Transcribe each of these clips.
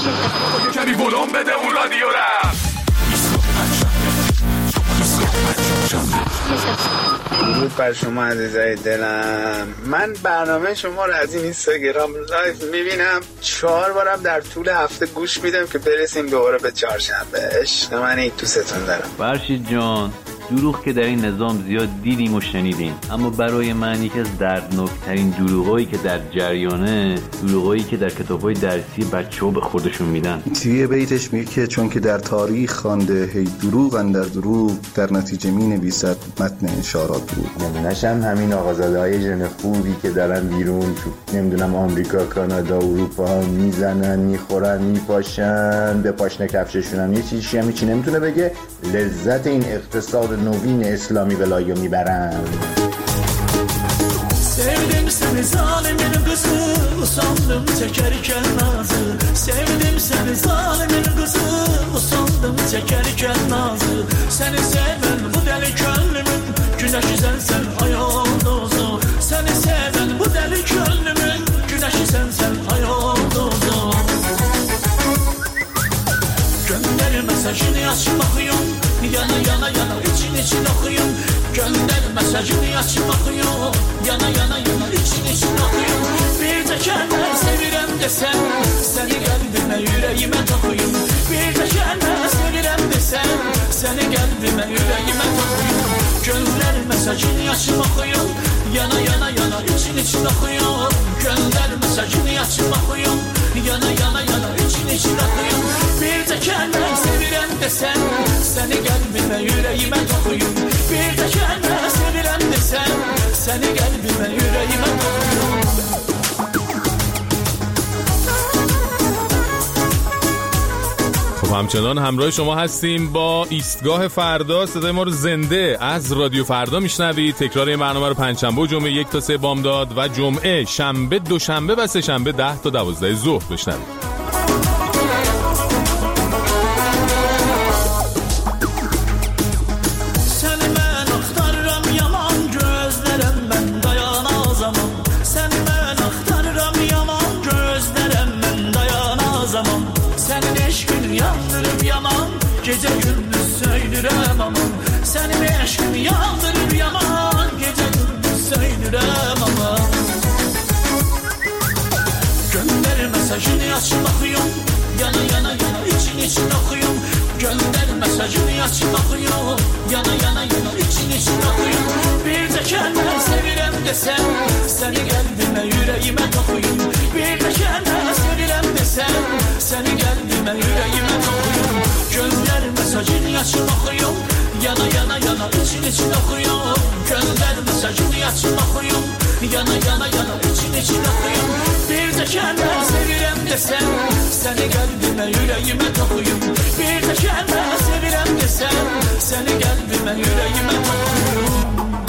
کمی ولوم بده اون رادیو را. درود بر شما عزیزای دلم. من برنامه شما رو از این اینستاگرام لایو میبینم، 4 بارم در طول هفته گوش میدم که برسیم دوباره به چهارشنبه. عشق من این دوستتون دارم. فرشید جان، دروغ که در این نظام زیاد دیدیم و شنیدیم، اما برای من یکی از دردناکترین دروغایی که در جریانه، دروغایی که در کتاب‌های درسی بچه‌ها به خودشون میدن. توی بیتش میگه که چون که در تاریخ خوانده هی دروغ اندر دروغ، در نتیجه می‌نویسد متن اشارات دروغ. نمونه‌ش هم همین آقازاده‌های ژن خوبی که دارن بیرون تو نمیدونم آمریکا، کانادا، اروپا میزنن، میخورن، میپاشن، به پاشنه کفششون هم یه چیزی هم هیچی نمیتونه بگه، لذت این اقتصاد نوین اسلامی ولایو میبرن. Sevdim seni zalimin kızı, usandım çekerken nazı. Sevdim seni zalimin kızı, usandım çekerken nazı. Seni seven bu deli gönlümün, güneşi sensen ayol dozu. Seni seven bu deli gönlümün, güneşi sensen ayol dozu. Gönder mesajını açmakıyım, yana yana yana için için okuyum. Gönder mesajını açmakıyım, yana yana yana için için okuyum. Bir de kendine sevirem desem, seni kalbime yüreğime takıyım. Bir de kendine sevirem desem, seni kalbime yüreğime takıyım. Gönder mesajını açmakıyım, yana yana yana için için okuyum. Gönder mesajını açmakıyım, yana yana yana için için okuyum. Bir de kendine sevirem desem, seni kalbime yüreğime takıyım. Bir de kendine sevirem desem, seni kalbime yüreğime takıyım. خب همچنان همراه شما هستیم با ایستگاه فردا. صدای ما رو زنده از رادیو فردا میشنوید. تکرار این برنامه رو پنجشنبه و جمعه 1 تا 3 بامداد و جمعه، شنبه، دوشنبه و سه شنبه 10 تا 12 ظهر بشنوید. Gece gündüz söylürem aman, senin eşkin yandırır yaman. Gece gündüz söylürem aman. Gönder mesajını aç bakıyorum, yana yana yana için için okuyum. Gönder mesajını aç bakıyorum, yana yana yana için için okuyum. Bir de kendine sevirem desem, seni kalbime yüreğime takıyım. Bir de kendine sevirem desem, seni kalbime yüreğime takıyım. Gönder mesajını aç bakıyorum, yana yana yana için için okuyum. Gönder mesajını aç bakıyorum, yana yana yana için için okuyum. Bir de kendine sevirem desem, seni kalbime yüreğime takıyım. Bir de kendine sevirem desem, seni kalbime yüreğime takıyım.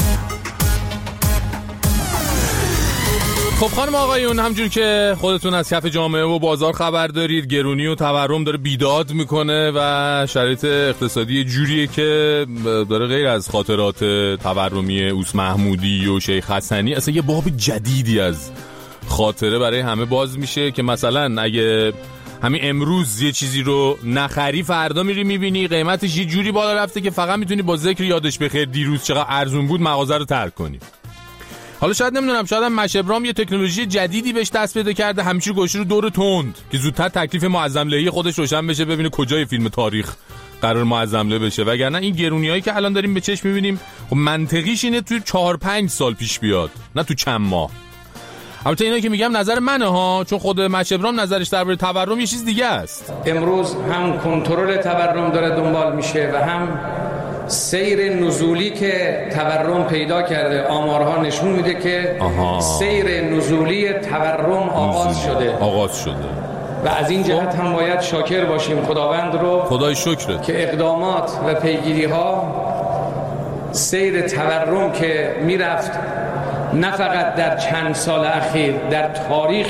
خب خانم آقایون، همجور که خودتون از کف جامعه و بازار خبر دارید، گرونی و تورم داره بیداد میکنه و شرایط اقتصادی جوریه که داره غیر از خاطرات تورمی اوس محمودی و شیخ حسنی اصلا یه باب جدیدی از خاطره برای همه باز میشه که مثلا اگه همین امروز یه چیزی رو نخری، فردا میری میبینی قیمتش یه جوری بالا رفته که فقط میتونی با ذکر یادش بخیر دیروز چقدر ارزون بود مغازه رو ترک کنی. حالا شاید نمیدونم، شاید هم مشبرام یه تکنولوژی جدیدی بهش دست پیدا کرده، همیشه گوشه رو دور تند که زودتر تکلیف معظم لهی خودش روشن بشه، ببینه کجای فیلم تاریخ قرار معظم له بشه. وگرنه این گرونیایی که الان داریم به چشم میبینیم، خب منطقیش اینه توی 4-5 سال پیش بیاد، نه تو چند ماه. البته اینا که میگم نظر منه ها، چون خود مشبرام نظرش درباره تورم یه چیز دیگه است. امروز هم کنترل تورم داره دنبال میشه و هم سیر نزولی که تورم پیدا کرده. آمارها نشون میده که سیر نزولی تورم آغاز شده و از این جهت هم باید شاکر باشیم خداوند رو، خدای شکرت، که اقدامات و پیگیری ها سیر تورم که میرفت نه فقط در چند سال اخیر، در تاریخ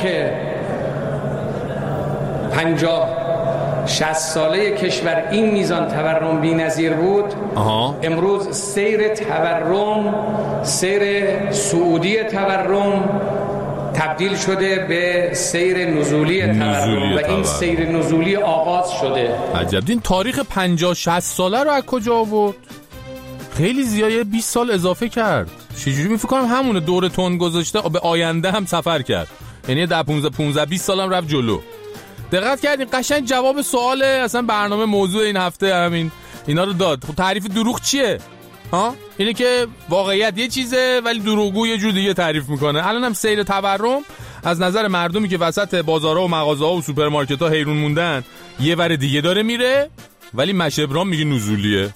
50-60 ساله کشور این میزان تورم بی‌نظیر بود. امروز سیر تورم، سیر سعودی تورم تبدیل شده به سیر نزولی تورم و این سیر نزولی آغاز شده. عجب. این تاریخ 50-60 ساله رو از کجا آورد؟ خیلی زیاده 20 سال اضافه کرد. چجوری فکر کنم همونه دور تند گذاشته به آینده هم سفر کرد. یعنی در 15-20 سال هم رفت جلو. دقت کردین قشنگ جواب سوال اصلا برنامه موضوع این هفته همین اینا رو داد. خب تعریف دروغ چیه؟ ها؟ اینه که واقعیت یه چیزه ولی دروغگو یه جور دیگه تعریف میکنه. الان هم سیر تورم از نظر مردمی که وسط بازارها و مغازه‌ها و سوپرمارکت‌ها حیرون موندن یه ور دیگه داره میره، ولی مشبران میگه نزولیه.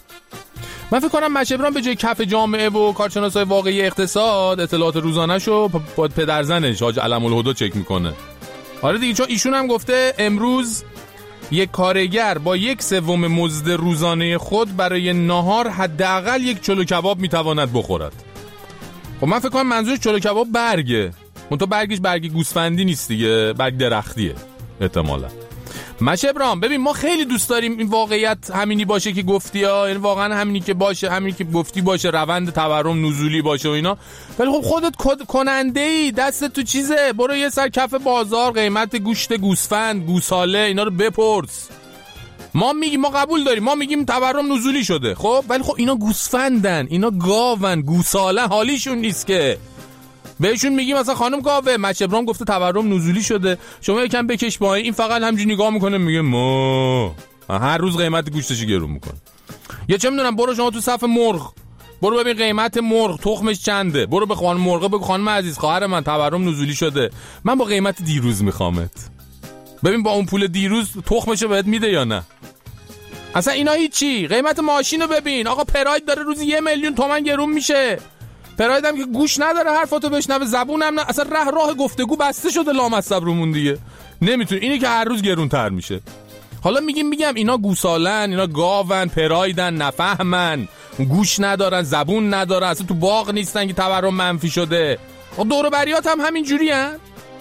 من فکر کنم مشبران به جای کف جامعه و کارشناسای واقعی اقتصاد اطلاعات روزانه‌شو با پدرزنش حاج علم الهدی چک میکنه. آره دیگه، چون ایشون هم گفته امروز یک کارگر با 1/3 مزد روزانه خود برای ناهار حداقل یک چلو کباب میتواند بخورد. خب من فکر کنم منظورش چلو کباب برگه. اون تو برگش برگ گوسفندی نیست دیگه، برگ درختیه احتمالاً. مشبران ببین ما خیلی دوست داریم این واقعیت همینی باشه که گفتی ها، یعنی واقعا همینی که باشه، همینی که گفتی باشه، روند تورم نزولی باشه و اینا، ولی خب خودت کننده ای، دست تو چیزه، برو یه سر کف بازار قیمت گوشت گوسفند، گوساله اینا رو بپرس. ما میگیم ما قبول داریم، ما میگیم تورم نزولی شده، خب ولی خب اینا گوسفندن، اینا گاون، گوساله، حالیشون نیست که بهشون میگیم مثلا خانم گاوه مشبران گفته تورم نزولی شده، شما یکم بکش پایین. این فقط همینجوری نگاه میکنه میگه ما هر روز قیمت گوشتش گرون میکنه. یا چه میدونم برو شما تو صف مرغ برو ببین قیمت مرغ تخمش چنده، برو به خانم مرغ بگو خانم عزیز خواهر من تورم نزولی شده، من با قیمت دیروز میخوامت، ببین با اون پول دیروز تخمشو بهت میده یا نه. اصلا اینا هیچی. قیمت ماشینو ببین، آقا پراید داره روزی 1,000,000 تومان گرون میشه. پراید هم که گوش نداره حرفاتو بشنوه، زبونم نه، اصلا راه گفتگو بسته شده لامصب رومون دیگه، نمیتونه. اینی که هر روز گرونتر میشه. حالا میگم اینا گوسالن، اینا گاون، پرایدن، نفهمن، گوش ندارن، زبون ندارن، اصلا تو باغ نیستن که تورم منفی شده. دور و بریات هم همین جوری هن؟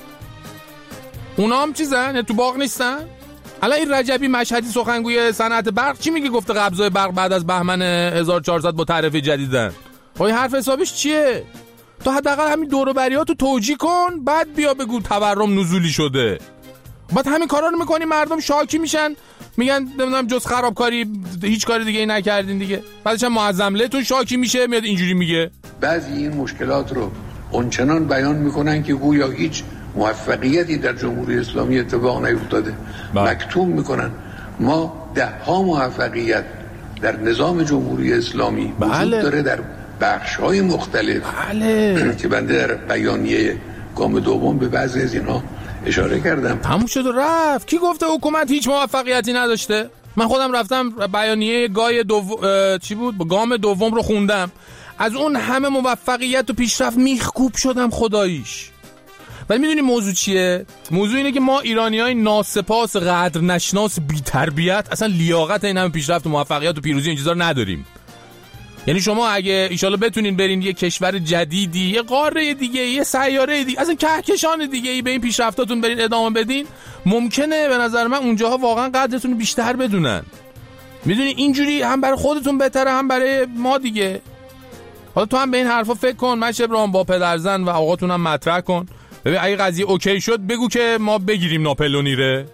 اونا هم چیزن؟ تو باغ نیستن؟ الان این رجبی مشهدی سخنگوی صنعت برق چی میگه؟ گفته قبضای برق بعد از بهمن 1400 با تعرفه جدیدن. خب این حرف حسابش چیه؟ تو حداقل همین دور و بریاتو توجیه کن، بعد بیا بگو تورم نزولی شده. بعد همین کارا رو میکنی مردم شاکی میشن، میگن نمیدونم جز خرابکاری هیچ کاری دیگه ای نکردین دیگه. بعدش هم معظم لهتون شاکی میشه میاد اینجوری میگه. بعضی این مشکلات رو اونچنان بیان میکنن که گویا هیچ موفقیتی در جمهوری اسلامی اتفاق نیفتاده، مکتوم میکنن. ما 10 موفقیت در نظام جمهوری اسلامی وجود داره در بخش‌های مختلف که بنده در بیانیه گام دوم به بعضی از اینا اشاره کردم. تموم شد و رفت. کی گفته حکومت هیچ موفقیتی نداشته؟ من خودم رفتم بیانیه چی بود؟ گام دوم رو خوندم. از اون همه موفقیت و پیشرفت میخکوب شدم خداییش. ولی میدونی موضوع چیه؟ موضوع اینه که ما ایرانیای ناسپاس، قدر نشناس، بی‌تربیت اصلا لیاقت این همه پیشرفت و موفقیت و پیروزی این چیزا رو نداریم. یعنی شما اگه ایشالا بتونین برین یه کشور جدیدی، یه قاره دیگه، یه سیاره دیگه، اصلا کهکشان دیگه ای به این پیشرفتاتون برین ادامه بدین، ممکنه به نظر من اونجاها واقعا قدرتون بیشتر بدونن. میدونی اینجوری هم برای خودتون بهتره هم برای ما دیگه. حالا تو هم به این حرفا فکر کن، مشبران با پدرزن و آقاتون هم مطرح کن. ببین اگه قضیه اوکی شد بگو که ما بگیریم ناپلونیره.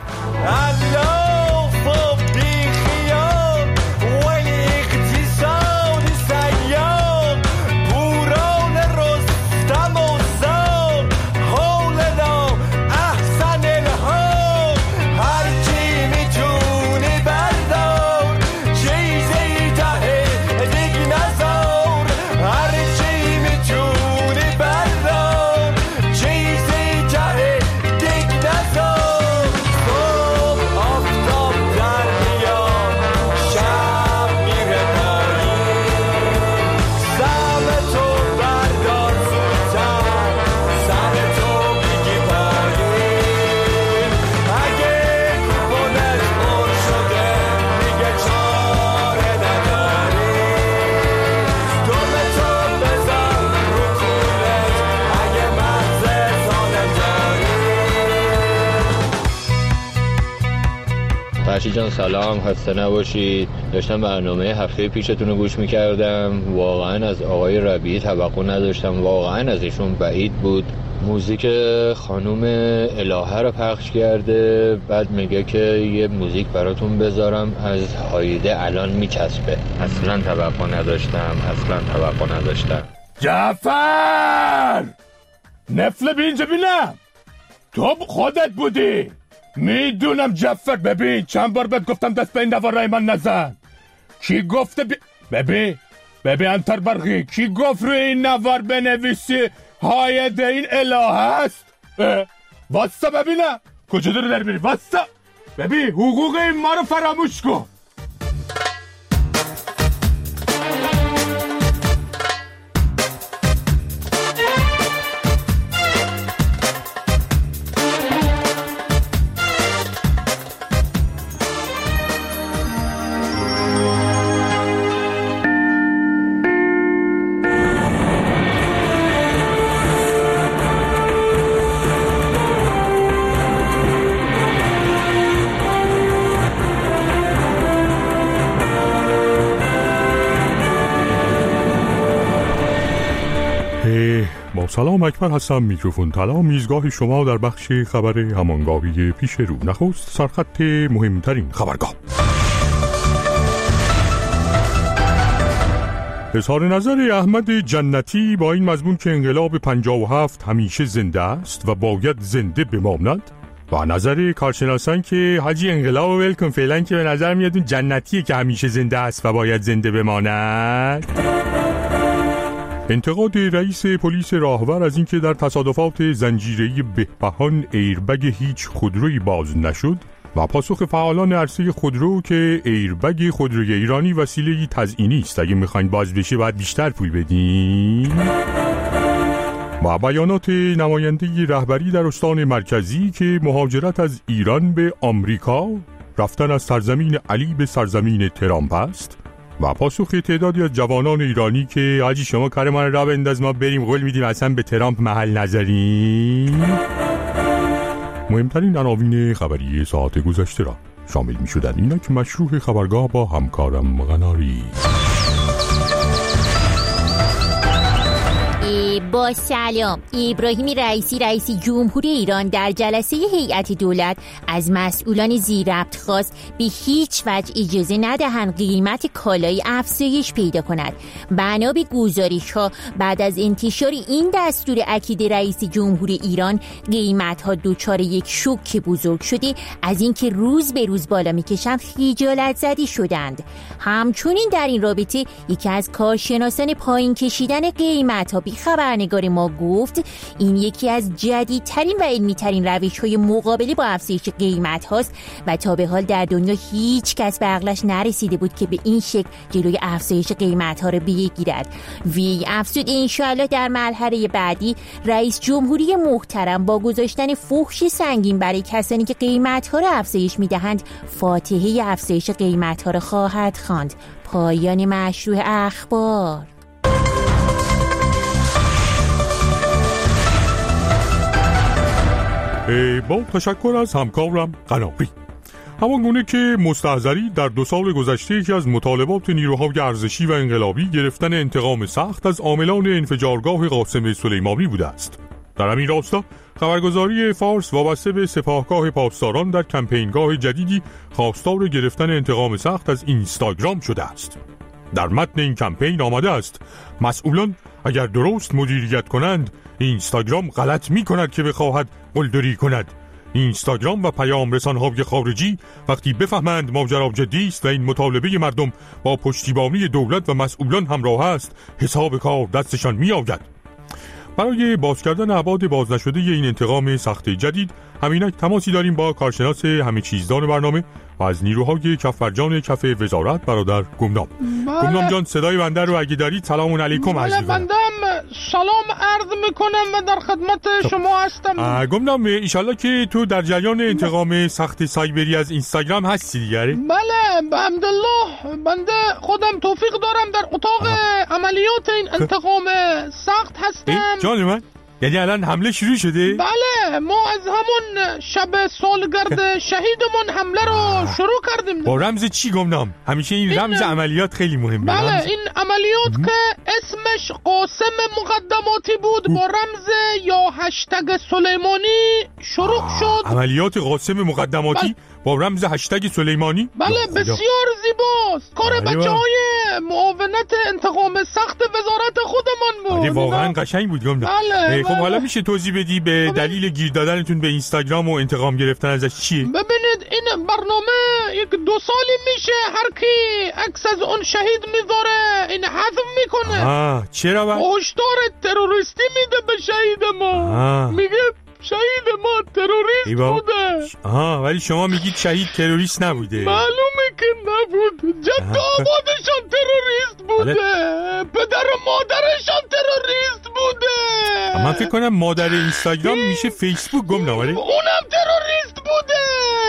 فرشید جان سلام، خسته نباشید. داشتم برنامه هفته پیشتون رو گوش میکردم. واقعا از آقای ربیعی توقع نداشتم، واقعا از ایشون بعید بود. موزیک خانوم الهه رو پخش کرده، بعد میگه که یه موزیک براتون بذارم از هایده الان میچسبه. اصلا توقع نداشتم. جعفر نفله به اینجا بینم، تو خودت بودی. میدونم جعفر. ببین چند بار بهت گفتم دست به این نوارای من نزن. کی گفته ببین انتر برقی کی گفت روی این نوار بنویسی هایده این الهه است؟ واسه ببینم کجا داره در میری. واسه ببین حقوق این ما رو فراموش کن. سلام، اکبر هستم. میکروفون طلا، میزگاه شما در بخش خبر همانگاهی پیش رو. نخست سرخط مهمترین خبرگاه. اظهار نظر احمد جنتی با این مضمون که انقلاب 57 همیشه زنده است و باید زنده بماند، و نظر کارشناسان که حاجی انقلاب ولکن فعلا که به نظر میاد اون جنتیه که همیشه زنده است و باید زنده بماند. انتقاد رئیس پلیس راهور از اینکه در تصادفات زنجیره‌ای بهبهان ایربگ هیچ خودرویی باز نشد و پاسخ فعالان عرصه خودرو که ایربگ خودروی ایرانی وسیله‌ای تزیینی است، اگه میخواین باز بشه باید بیشتر پول بدین. و بیانات نماینده رهبری در استان مرکزی که مهاجرت از ایران به آمریکا رفتن از سرزمین علی به سرزمین ترامپ است، و پاسخ تعدادی از جوانان ایرانی که حاجی شما کار ما را بنداز ما بریم قول میدیم اصلا به ترامپ محل نذاریم. مهمترین عناوین خبری ساعت گذشته را شامل می شدن. اینک مشروع خبرگاه با همکارم غناری. با سلام. ابراهیم رئیسی رئیس جمهوری ایران در جلسه هیئت دولت از مسئولان زیرربط خواست به هیچ وجه اجازه ندهند قیمت کالای افزایش پیدا کند. بنا به گزارش‌ها بعد از انتشار این دستور اکید رئیس جمهوری ایران، قیمت‌ها دچار یک شوک بزرگ شده از اینکه روز به روز بالا می‌کشند خجالت زده شدند. همچنین در این رابطه یکی از کارشناسان پایین کشیدن قیمت‌ها به خبرنگار ما گفت این یکی از جدیدترین و علمی‌ترین روش‌های مقابله با افزایش قیمت هاست و تا به حال در دنیا هیچ کس به عقلش نرسیده بود که به این شکل جلوی افزایش قیمت ها رو بگیرد. وی افزود انشاءالله در مرحله بعدی رئیس جمهوری محترم با گذاشتن فحش سنگین برای کسانی که قیمت ها رو افزایش میدهند فاتحه افزایش قیمت ها رو خواهد خواند. پایان مشروع اخبار. با تشکر از همکارم غناری. همانگونه که مستحضری در 2 سال گذشته یکی از مطالبات نیروهای ارزشی و انقلابی گرفتن انتقام سخت از عاملان انفجارگاه قاسم سلیمانی بوده است. در همین راستا خبرگزاری فارس وابسته به سپاهگاه پاسداران در کمپینگاه جدیدی خواستار گرفتن انتقام سخت از اینستاگرام شده است. در متن این کمپین آمده است مسئولان اگر درست مدیریت کنند اینستاگرام غلط می کند که بخواهد قلدری کند. اینستاگرام و پیام رسانهای خارجی وقتی بفهمند ماجرا جدی است و این مطالبه مردم با پشتیبانی دولت و مسئولان همراه است، حساب کار دستشان می آید. برای باز کردن ابعاد باز نشده این انتقام سخت جدید همینک تماسی داریم با کارشناس همه چیزدان برنامه و از نیروهای کفرجان کف وزارت برادر گمنام. گمنام جان صدای بنده رو اگه دارید سلام علیکم عرض می‌کنم. بنده سلام عرض میکنم و در خدمت شما هستم. گمنام ایشالله که تو در جریان انتقام سخت سایبری از اینستاگرام هستی دیگه؟ بله الحمدلله، بنده خودم توفیق دارم در اتاق عملیات این انتقام سخت هستم. جان من یعنی الان حمله شروع شده؟ بله، ما از همون شب سالگرد شهیدمون حمله رو شروع کردیم. با رمز چی گمنام؟ همیشه این رمز عملیات خیلی مهمه. بله، این عملیات که اسمش قاسم مقدماتی بود با رمز یا هشتگ سلیمانی شروع شد. عملیات قاسم مقدماتی با رمز هشتگ سلیمانی؟ بله، بسیار زیباست. کار بچه‌های معاونت انتقام سخت وزارت خودمان بود. واقعا قشنگ بود گمنام. بله، خب حالا میشه توضیح بدی به دلیل گیر دادنتون به اینستاگرام و انتقام گرفتن ازش چیه؟ ببینید این برنامه 1-2 سالی میشه هر کی عکس از اون شهید میذاره این حذف میکنه. چرا با؟ هشدار تروریستی میده به شهید ما. میگه شهید ما تروریست بوده. ولی شما میگید شهید تروریست نبوده. معلومه که نبود. جد آبادشان تروریست بوده. پدر و مادرشان تروریست بوده. من فکر کنم مادر اینستاگرام میشه فیسبوک گمنام. اونم تروریست بوده.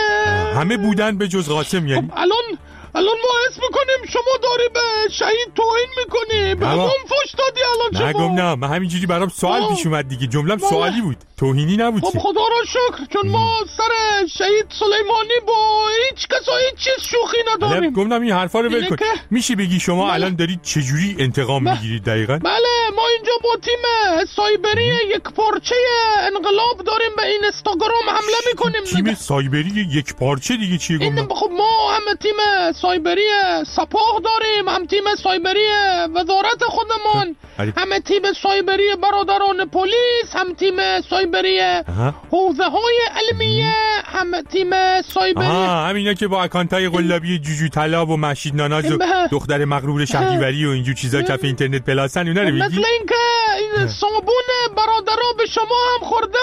همه بودن به جز قاسم یعنی. الان ما اسم میکنیم شما داری به شهید توهین میکنی. به همون فوش دادی الان نه شما. نه من همینجوری برام سوال پیش اومد دیگه. جمله‌م سوالی بود، توهینی نبود. خب خدا را شکر، چون ما سر شهید سلیمانی با هیچ کس و هیچ چیز شوخی نداریم. گفتم این حرفا رو ول کن. میشه بگی شما الان دارید چجوری انتقام میگیرید دقیقاً؟ بله، ما اینجا با تیم سایبری یک پارچه انقلاب داریم به این اینستاگرام حمله میکنیم. تیم سایبری یک پارچه دیگه چیه گفتم؟ خب ما هم تیم سایبری سپاه داریم، هم تیم سایبری وزارت خودمان، هم تیم سایبری برادران پلیس، هم تیم سایبری حوزه های علمیه، هم تیم سایبری همینا که با اکانتای قلابی جوجو طلاب و مهشید ناناز و دختر مغرور شهریوری و اینجور چیزا کف اینترنت پلاسن اونا رو میگی؟ مثل اینکه این صابون برادرها به شما هم خورده.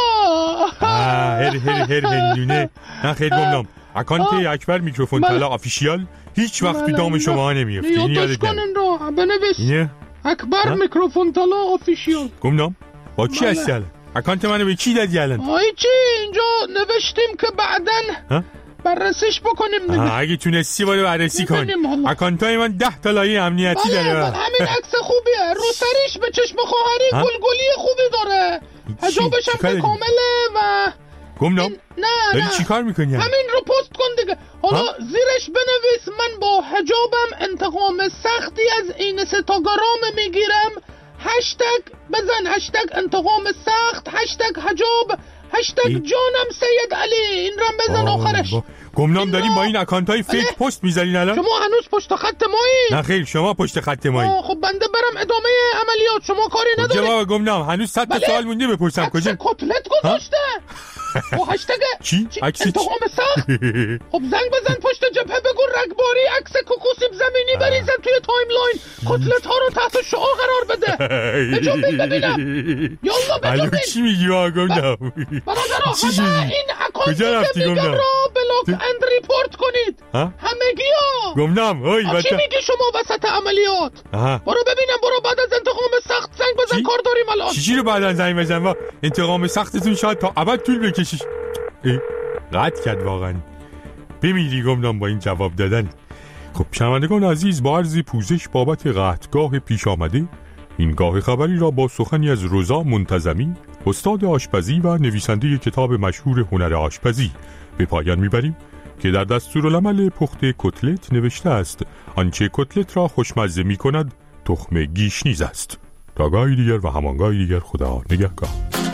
هر هندونه. نه خیلی گمنام. اکانت اکبر میکروفون طلا آفیشیال هیچ وقت تو دام شما نمیفته. این یادش کنن رو بنویس اکبر میکروفون طلا آفیشیال. گمنام با کی هستی الان؟ اکانت منو به کی دادی الان؟ چی اینجا نوشتیم که بعدن بررسیش بکنیم دیگه. اگه تونستی باید بررسی کن. اکانتای من 10 تا لایه امنیتی داره. همین عکس خوبیه، رو سریش به چشم خواهری گلگلی خوبی داره، حجابش هم که کامله و گمنام داری چی کار میکنی؟ همین رو پست کن دیگه. حالا زیرش بنویس من با حجابم انتقام سختی از این اینستاگرام میگیرم. هشتگ بزن، هشتگ انتقام سخت، هشتگ حجاب، هشتگ جانم سید علی. این رو بزن آخرش. گمنام داریم با این اکانتای فیک پست میزنین الان؟ شما هنوز پشت خط مایی؟ نه خیر، شما پشت خط مایی. خب بنده برم ادامه عملیات، شما کاری نداری؟ جواب گمنام هنوز 100 تا سوال مونده بپرسم. کجا کتلت گذاشته با هشتگ چی؟ انتقام سخت. خب زنگ بزن پشت جبهه بگو رگباری عکس کوکوسیب زمینی بریزن توی تایملاین، کتلت ها رو تحت شعاع قرار بده. بجنبین ببینم. یالا بجنبین. چی میگی گمنام؟ برادرها همه این اکانتی که میگم رو بلاک اند ریپورت کنید. همگی‌ها. گمنام چی میگی شما وسط عملیات؟ برو ببینم، برو بعد از انتقام سخت زنگ بزن، کار داریم الان. چی رو بعد از زنگ بزن؟ با انتقام سختتون شاید تا ابد طول بکشیش. قطع کرد واقعا. بمیری گمنام با این جواب دادن. خب شنوندگان عزیز، با عرض پوزش بابت قحطگاه پیش آمده، این گاه خبری را با سخنی از رضا منتظمی، استاد آشپزی و نویسنده کتاب مشهور هنر آشپزی به پایان میبریم که در دستورالعمل پخت کتلت نوشته است آنچه کتلت را خوشمزه میکند تخم گیشنیز است. تا گاهی دیگر و همانگاهی دیگر، خدا نگهدار.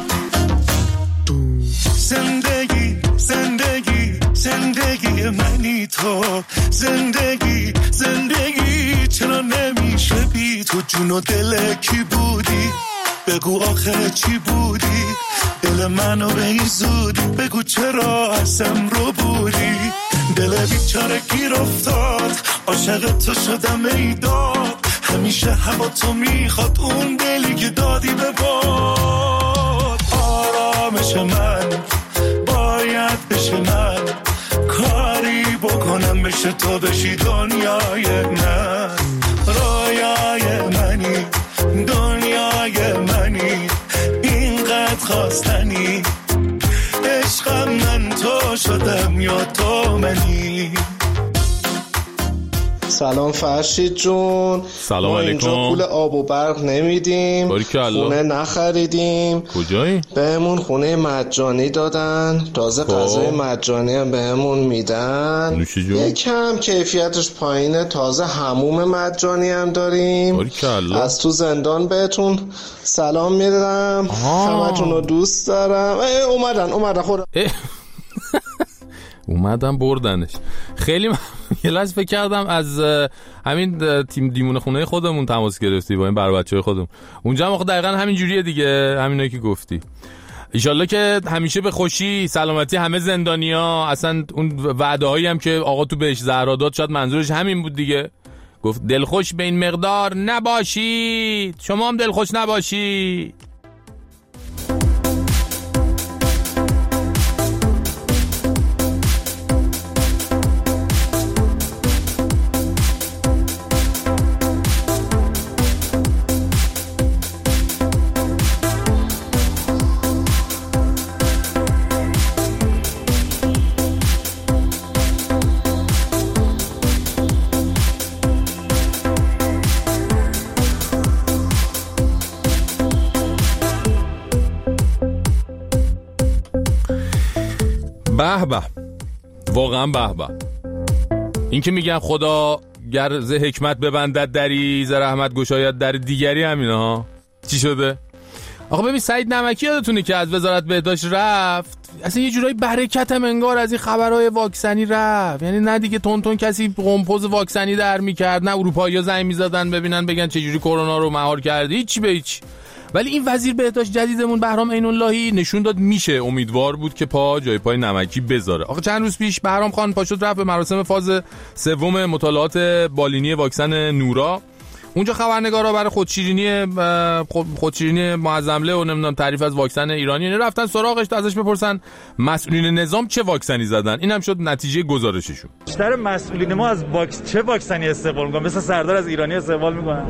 زندگی زندگی زندگی منی تو، زندگی زندگی چرا نمیشه بی تو؟ جون و دل کی بودی؟ بگو آخه چی بودی؟ دل منو به این زودی بگو چرا ازم رو بودی؟ دل بیچاره گیر افتاد، عاشق تو شدم ای داد، همیشه هوا تو میخواد اون دلی که دادی به باد. آرامش من باید بشه من، کاری بکنم بشه تو بشی دنیای من. رویای منی، دنیای منی، اینقدر خواستنی، عشقم من تو شدم یا تو منی. سلام فرشید جون. سلام علیکم. اینجا پول آب و برق نمیدیم، خونه نخریدیم. کجایی؟ بهمون خونه مجانی دادن، تازه غذای مجانی هم بهمون میدن. یکم کیفیتش پایینه، تازه حموم مجانی هم داریم. از تو زندان بهتون سلام میدم، همتون رو دوست دارم. اومدن خودم اومدن بردنش. خیلی یه لحظه فکر کردم از همین تیم دیمون خونه خودمون تماس گرفتی با این بر بچه‌های خودمون. اونجا هم دقیقاً همین جوریه دیگه، همینایی که گفتی. ایشالله که همیشه به خوشی سلامتی همه زندانیا. اصلا اون وعده‌هایی هم که آقا تو بهش زهرا داد شاید منظورش همین بود دیگه. گفت دلخوش به این مقدار نباشید، شما هم دلخوش نباشید. به به، واقعا به به. این که میگن خدا گر ز حکمت ببندد دری ز رحمت گشاید در دیگری، همینه ها. چی شده؟ آقا ببین سعید نمکی یادتونه که از وزارت بهداشت رفت، اصلا یه جورایی برکت هم انگار از این خبرهای واکسنی رفت. یعنی نه دیگه تون کسی قمپوز واکسنی در میکرد، نه اروپایی‌ها زنگ میزدن ببینن بگن چه جوری کرونا رو مهار کردی، هیچ به هیچ. ولی این وزیر بهداشت جدیدمون بهرام عین اللهی نشون داد میشه. امیدوار بود که پا جای پای نمکی بذاره. آخه چند روز پیش بهرام خان پاشد رفت به مراسم فاز سوم مطالعات بالینی واکسن نورا. اونجا خبرنگارا برای خودشیرینی معظمله و نمیدونم تعریف از واکسن ایرانی رفتن سراغش تا ازش بپرسن مسئولین نظام چه واکسنی زدن. این هم شد نتیجه گزارششون. بیشتر مسئولین ما از چه واکسنی استقبال میکنن؟ مثلا سردار از ایرانی استقبال میکنن.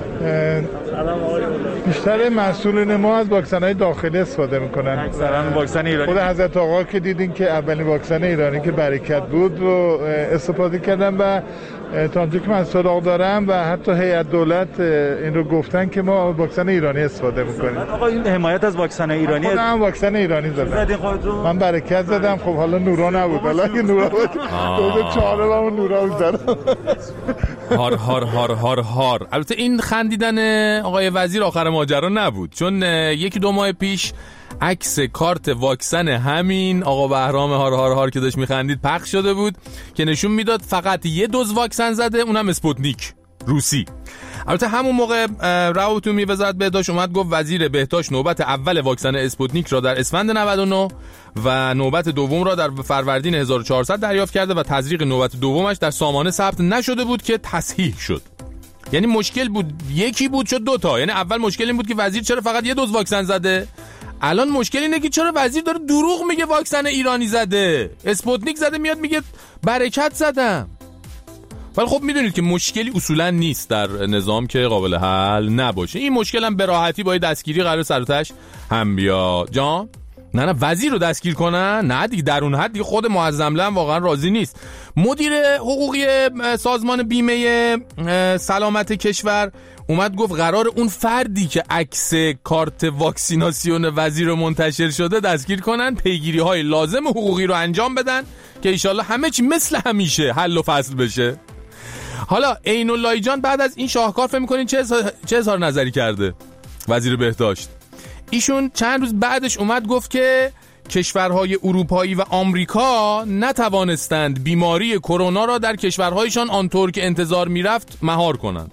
بیشتر مسئولین ما از واکسن‌های داخلی استفاده میکنن. مثلا واکسن ایرانی خود حضرت آقا که دیدین که اولین واکسن ایرانی که برکت بود رو استفاده کردن و تا اونجا که من سراغ دارم و حتی هیئت دولت این رو گفتن که ما واکسن ایرانی استفاده میکنیم. آقا این حمایت از واکسن ایرانی، خودم واکسن ایرانی زدم. من برکت زدم. خب حالا نورا نبود، حالا اگه نورا بود روز 4 و نورا زدم. هار هار هار هار هار. البته این خندیدن آقای وزیر آخر ماجرا نبود، چون 1-2 ماه پیش عکس کارت واکسن همین آقا بهرام هار هار هار که داشت میخندید پخش شده بود که نشون میداد فقط یه دوز واکسن زده، اونم اسپوتنیک روسی. البته همون موقع راوتومی وزارت بهداشت اومد گفت وزیر بهداشت نوبت اول واکسن اسپوتنیک را در اسفند 99 و نوبت دوم را در فروردین 1400 دریافت کرده و تزریق نوبت دومش در سامانه ثبت نشده بود که تصحیح شد. یعنی مشکل بود یکی بود شد 2 تا. یعنی اول مشکل این بود که وزیر چرا فقط یه دوز واکسن زده، الان مشکل اینه که چرا وزیر داره دروغ میگه واکسن ایرانی زده، اسپوتنیک زده، میاد میگه برکت زدم. ولی خب میدونید که مشکلی اصولا نیست در نظام که قابل حل نباشه. این مشکل هم به راحتی با دستگیری قرار سر و تهش هم بیاد. جان نه وزیر رو دستگیر کنن؟ نه دیگه، در اون حد دیگه خود معظمله هم واقعا راضی نیست. مدیر حقوقی سازمان بیمه سلامت کشور اومد گفت قرار اون فردی که عکس کارت واکسیناسیون وزیر منتشر شده دستگیر کنن، پیگیری های لازم حقوقی رو انجام بدن که انشالله همه چی مثل همیشه حل و فصل بشه. حالا عین اللهی جان بعد از این شاهکار فکر می‌کنین چه اظهار نظری کرده وزیر بهداشت؟ ایشون چند روز بعدش اومد گفت که کشورهای اروپایی و آمریکا نتوانستند بیماری کرونا را در کشورهایشان آنطور که انتظار میرفت مهار کنند.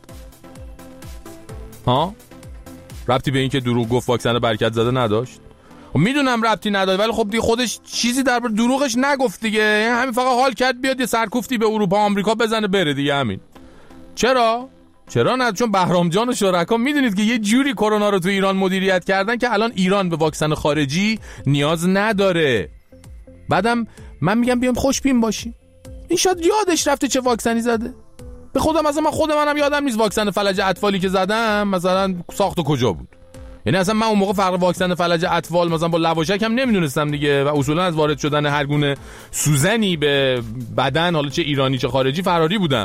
ها؟ ربطی به این که دروغ گفت واکسن برکت زده نداشت؟ میدونم ربطی نداره، ولی خب دیگه خودش چیزی درباره دروغش نگفت دیگه. همین فقط حال کرد بیاد یه سرکوفتی به اروپا آمریکا بزنه بره دیگه، همین. چرا نه؟ چون بهرام جان و شرکا میدونید که یه جوری کرونا رو تو ایران مدیریت کردن که الان ایران به واکسن خارجی نیاز نداره. بعدم من میگم بیام خوشبین باشیم. این شاید یادش رفته چه واکسنی زده. به خودم از منم یادم نیست واکسن فلج اطفالی که زدم مثلا ساخت کجا بود. یعنی اصلا من اون موقع فرق واکسن فلج اطفال مثلا با لواشک هم نمیدونستم دیگه و اصولا از وارد شدن هر گونه سوزنی به بدن حالا چه ایرانی چه خارجی فراری بودم.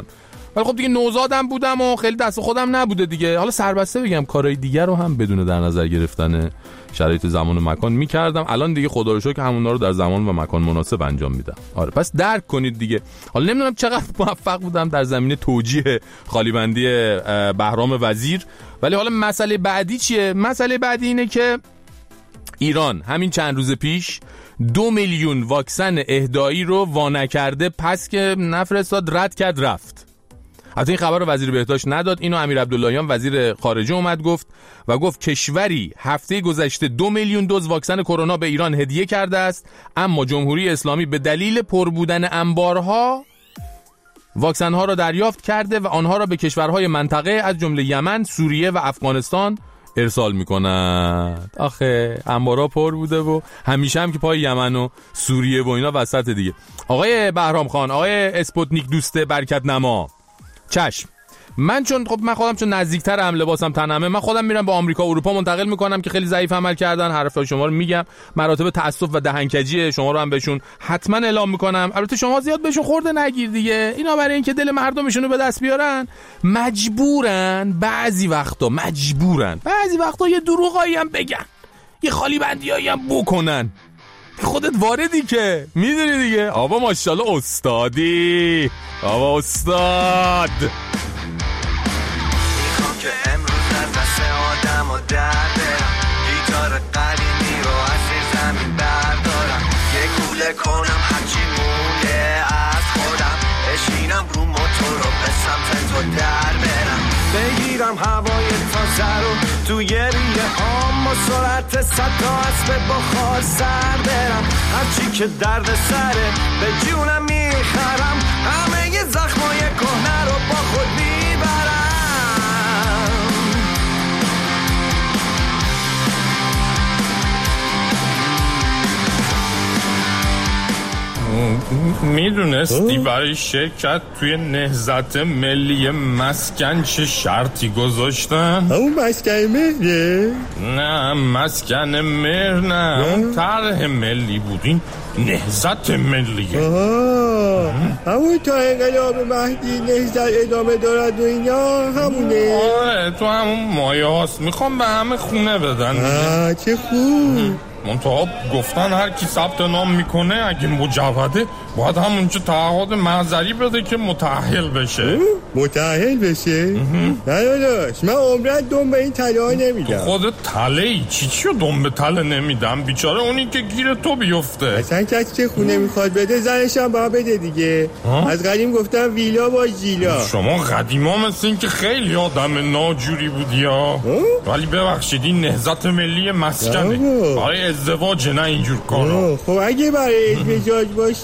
ولی خب دیگه نوزادم بودم و خیلی دست خودم نبوده دیگه. حالا سربسته بگم کارهای دیگر رو هم بدون در نظر گرفتن شرایط زمان و مکان میکردم. الان دیگه خدا رو شکر که همونا رو در زمان و مکان مناسب انجام میدم. آره پس درک کنید دیگه. حالا نمیدونم چقدر موفق بودم در زمینه توجیه خالیبندی بهرام وزیر، ولی حالا مسئله بعدی چیه؟ مسئله بعدی اینه که ایران همین چند روز پیش 2 میلیون واکسن اهدایی رو وانه کرده، پس که نفرستاد رد کرد رفت. حتی این خبر رو وزیر بهداشت نداد، اینو امیر عبداللهیان وزیر خارجه اومد گفت و گفت کشوری هفته گذشته 2 میلیون دوز واکسن کرونا به ایران هدیه کرده است، اما جمهوری اسلامی به دلیل پر بودن انبارها واکسن ها را دریافت کرده و آنها را به کشورهای منطقه از جمله یمن، سوریه و افغانستان ارسال میکنند. آخه انبارا پر بوده و همیشه هم که پای یمن و سوریه و اینا وسط دیگه. آقای بهرام خان، آقای اسپوتنیک دوست برکت نما، چشم، من خودم چون نزدیکترم، لباسم تنمه، من خودم میرم با آمریکا اروپا منتقل میکنم که خیلی ضعیف عمل کردن. حرفای شما رو میگم، مراتب تأسف و دهنکجی شما رو هم بهشون حتما اعلام میکنم. البته شما زیاد بهشون خورده نگیر دیگه، اینا برای اینکه دل مردمشون رو به دست بیارن مجبورن، بعضی وقتا یه دروغایی هم بگن، یه خالی بندیایی هم بکنن. خودت واردی که میدونی دیگه. آبا ماشاءالله استادی، آبا استاد. میخوام که امروز از دست آدم و در برم، گیتار قدیمی رو از زمین بردارم، یه کوله کنم هرچی مونه از خودم، بشینم رو موتور رو به سمت تو در برم، بگیرم هوای تازه رو توی ریه هام و سرعت 100 تا اسب بخار سر برم، هرچی که درد سره به جونم میخرم، همه ی زخمای کهنه رو با خود میبرم. میدونستی برای شرکت توی نهضت ملی مسکن چه شرطی گذاشتن؟ اون مسکن مهره؟ نه مسکن مهر نه، اون طرح ملی بود، این نهضت ملیه. همون تا انقلاب مهدی نهضت ادامه دارد و اینا همونه؟ آره تو همون مایه هاست، میخوام به همه خونه بدن. چه خوب. منتها گفتن هر کی ثبت نام میکنه اگه مجوده باید همونجا تعهد محضری بده که متأهل بشه. متأهل بشه؟ نه داداش، من عمرن دم به این تله ها نمیدم. تو خودت تله ای؟ چی رو دم به تله نمیدم؟ بیچاره اونی که گیر تو بیفته. اصلا کسی که خونه میخواد بده زنش هم باید بده دیگه. از قدیم گفتم ویلا با ژیلا. شما قدیما مثل این که خیلی آدم ناجوری بودی ها. ولی ببخشید این نهضت ملی مسکنه، برای ازدواج نه اینجور کارا. خب اگه برای ازدواج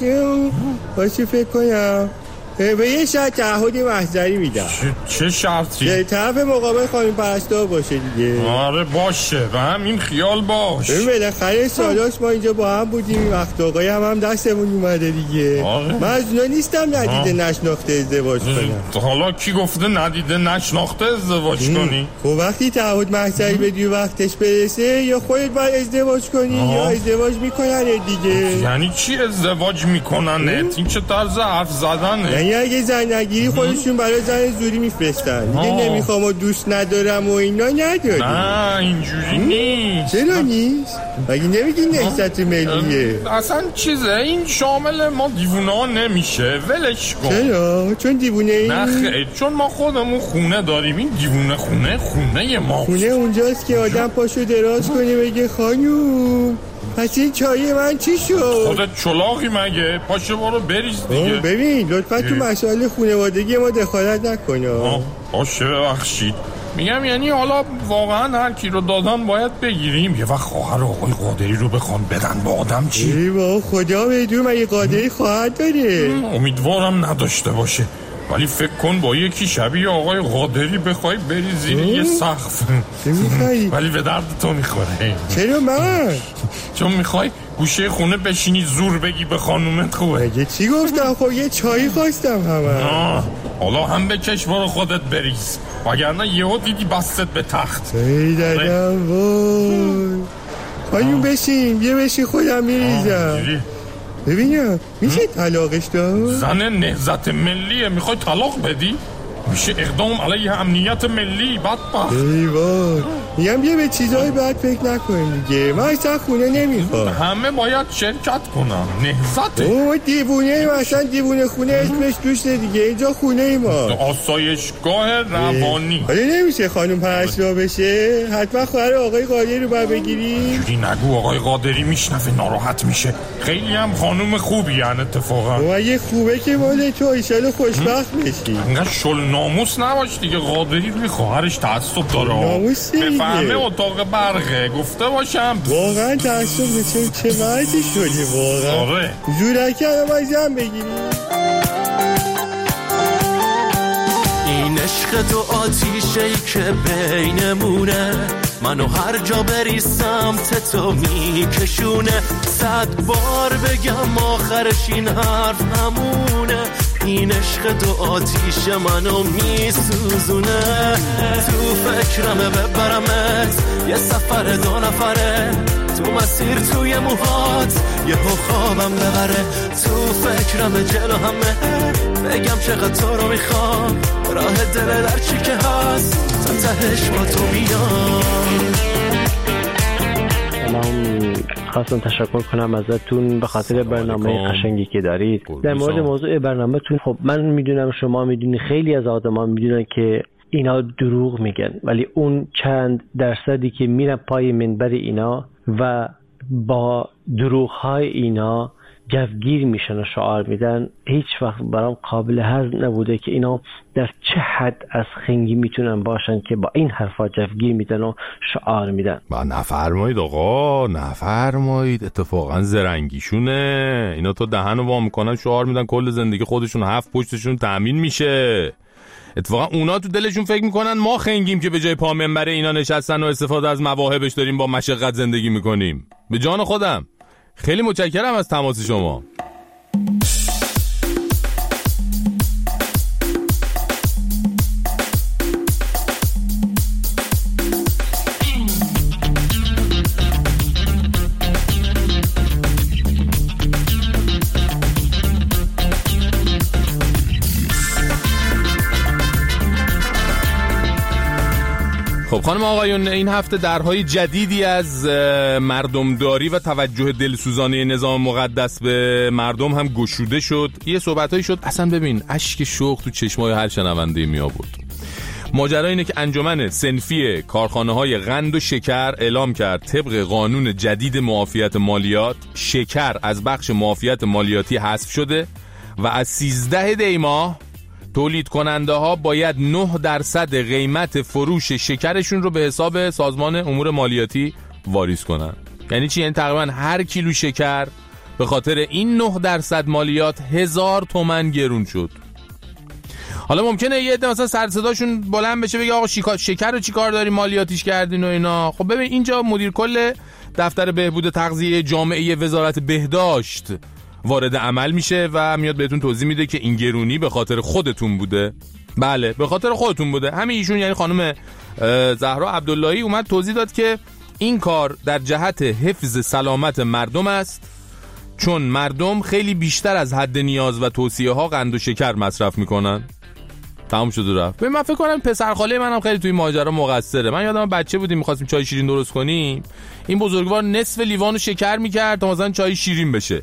باشه فکر کنم به یه شرط تعهد محضری میدم. چه شرطی؟ طرف مقابل خانم پرستار باشه دیگه. آره باشه، و همین خیال باش. بالاخره سالاش ما اینجا با هم بودیم، این وقت آقای هم دستمون اومده دیگه. من از اونا نیستم ندیده نشناخته ازدواج کنم. حالا کی گفته ندیده نشناخته ازدواج کنی؟ خب وقتی تعهد محضری بدی و وقتش برسه یا خودت باید ازدواج کنی یا ازدواج میکنن دیگه. یعنی چی ازدواج میکنن؟ این چه طرز حرف زدنه؟ اگه زن نگیری خودشون برای زن زوری میفرستن، دیگه نمیخوام و دوست ندارم و اینا نداری. نه اینجوری نیست. چرا نیست؟ مگه نمیگی نهضت ملیه؟ اصلا چیزه، این شامل ما دیوونه ها نمیشه، ولش کن. چرا؟ چون دیوونه ای؟ نه خیلی، چون ما خودمون خونه داریم، این دیوونه خونه ما. خونه اونجاست که آدم پاشو دراز کنه بگه خانوم پس این چای من چی شد؟ خودت چلاقی مگه؟ پاشو برو بریز دیگه. ببین لطفا تو مسائل خانوادگی ما دخالت نکنه. باشه ببخشید. میگم یعنی حالا واقعا هر کی رو دادن باید بگیریم. یه وقت خواهر آقای قادری رو بخوان بدن با آدم چی؟ ای با خدا بدون مگه قادری خواهر داره؟ امیدوارم نداشته باشه، ولی فکر کن با یکی شبیه آقای قادری بخوای بری زیر یه سقف. چه میخوایی؟ ولی به درد تو میخوره. چرا من؟ چون میخوای گوشه خونه بشینی زور بگی به خانومت خوبه. مگه چی گفتم؟ خب یه چایی خواستم همه. حالا هم بکش برو خودت بریز، وگرنه یهو دیدی بستت به تخت. ای دادم وای. خانوم بشین، بیا بشین خودم میریزم. ببینم میشه طلاقش داد؟ زن نهضت ملیه، میخوای طلاق بدی؟ میشه اقدام علیه امنیت ملی. بدبخت. ای وای، میگم بیا به چیزهای بعد فکر نکنیم دیگه. من اصلا خونه نمیخوام. همه باید شرکت کنن. نهضت. اوه دیوونه، مثلا دیوونه خونه اسمش دوسته دیگه. اینجا خونه ای ما. آسایشگاه روانی. حالا نمیشه خانم پرستار بشه؟ حتما خواهر آقای قادری رو باید بگیری. جوری نگو، آقای قادری میشنفه ناراحت میشه. خیلی هم خانم خوبی ان اتفاقا. و اگه خوبه که مال تو ایشالا خوشبخت بشی. انقدر شل ناموس نباش دیگه. قادری روی خواهرش تعصب داره. بفهمه اتاق برقه. گفته باشم واقعا تعصب چه مردی شدی واقعا. آره زورکی هم باید زن بگیری. این عشق تو آتیشه‌ای که بینمونه، منو هر جا بری سمت تو میکشونه. 100 بار بگم آخرش این حرف همونه. این عشق تو آتیش منو میسوزونه. تو فکرمه ببرمت یه سفر 2 نفره. تو مسیر توی موهات یه خوابم ببره. تو فکرمه جلو همه بگم چقدر تو رو میخوام. راه دل در چی که هست تا تهش با تو میام. خواستم تشکر کنم ازتون به خاطر برنامه قشنگی که دارید. در مورد موضوع برنامه‌تون، خب من میدونم، شما میدونی، خیلی از آدمان میدونن که اینا دروغ میگن، ولی اون چند درصدی که میرن پای منبر اینا و با دروغ‌های اینا جوگیر میشن و شعار میدن، هیچ وقت برام قابل هضم نبوده که اینا در چه حد از خنگی میتونن باشن که با این حرفا جوگیر میدن و شعار میدن. با نفرمایید آقا، نفرمایید. اتفاقا زرنگیشونه. اینا تو دهن رو وا میکنن شعار میدن، کل زندگی خودشون 7 پشتشون تأمین میشه. اتفاقا اونا تو دلشون فکر میکنن ما خنگیم که به جای پا منبر اینا نشستن و استفاده از مواهبش داریم با مشقت زندگی میکنیم. به جان خودم خیلی متشکرم از تماس شما. خب خانم آقایون، این هفته درهای جدیدی از مردمداری و توجه دلسوزانه نظام مقدس به مردم هم گشوده شد. یه صحبتایی شد اصلا ببین اشک شوق تو چشمای هر شنونده می آورد. ماجرا اینه که انجمن صنفی کارخانه‌های قند و شکر اعلام کرد طبق قانون جدید معافیت مالیات، شکر از بخش معافیت مالیاتی حذف شده و از 13 دی ماه تولید کننده ها باید 9% قیمت فروش شکرشون رو به حساب سازمان امور مالیاتی واریز کنن. یعنی چی؟ یعنی تقریبا هر کیلو شکر به خاطر این 9% مالیات 1000 تومان گرون شد. حالا ممکنه یه عده مثلا سر صداشون بلند بشه بگه آقا شکر رو چیکار داری مالیاتیش کردین و اینا. خب ببین اینجا مدیر کل دفتر بهبود تغذیه جامعه وزارت بهداشت وارد عمل میشه و میاد بهتون توضیح میده که این گرونی به خاطر خودتون بوده. بله به خاطر خودتون بوده. همین ایشون یعنی خانم زهرا عبداللهی اومد توضیح داد که این کار در جهت حفظ سلامت مردم است، چون مردم خیلی بیشتر از حد نیاز و توصیه ها قند و شکر مصرف میکنن. تمام شد و رفت. من فکر کنم پسرخاله منم خیلی توی ماجرا مقصره. من یادم بچه بودیم می‌خواستیم چای شیرین درست کنیم، این بزرگوار نصف لیوانو شکر می‌کرد تا مثلا چای شیرین بشه.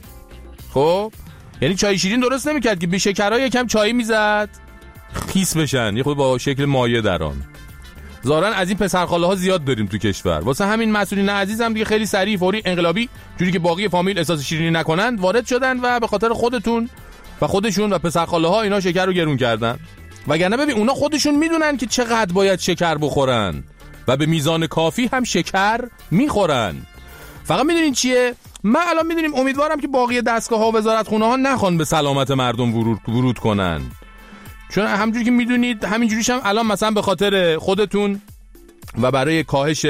خب یعنی چای شیرین درست نمی‌کرد که به شکرها یکم چای می‌زد خیس بشن، یه خود با شکل مایع دران. ظاهرا از این پسرخاله ها زیاد داریم تو کشور. واسه همین مسئولین عزیزم دیگه خیلی سریع فوری انقلابی جوری که باقی فامیل احساس شیرینی نکنند وارد شدن و به خاطر خودتون و خودشون و پسرخاله ها اینا شکر رو گرون کردن. وگرنه ببین اونا خودشون میدونن که چقدر باید شکر بخورن و به میزان کافی هم شکر میخورن. فقط میدونین چیه؟ من الان میدونیم امیدوارم که باقی دستگاه ها و وزارتخونه ها نخوان به سلامت مردم ورود کنن، چون همونجوری که میدونید همینجوریش هم الان مثلا به خاطر خودتون و برای کاهش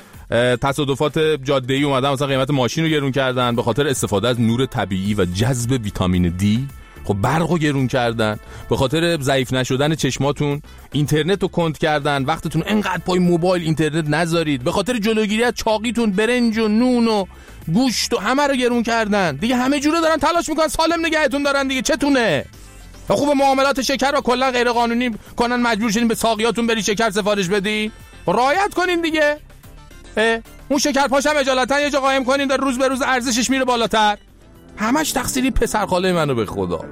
تصادفات جاده‌ای اومدن مثلا قیمت ماشین رو گرون کردن، به خاطر استفاده از نور طبیعی و جذب ویتامین دی خب برقو گرون کردن، به خاطر ضعیف نشدن چشماتون اینترنت رو کند کردن، وقتتون انقدر پای موبایل اینترنت نذارید، به خاطر جلوگیری از چاقیتون برنج و نون و گوشت و همه رو گرون کردن. دیگه همه جوره دارن تلاش میکنن سالم نگهتون دارن دیگه. چتونه؟ خوب معاملات شکر رو کلا غیر قانونی کنن، مجبور شدین به ساقیاتون بری شکر سفارش بدی. رعایت کنین دیگه. اون شکر پاشم اجالتا یه جا قایم کنین، در روز به روز ارزشش میره بالاتر. همش تقصیری پسر خاله منو به خدا.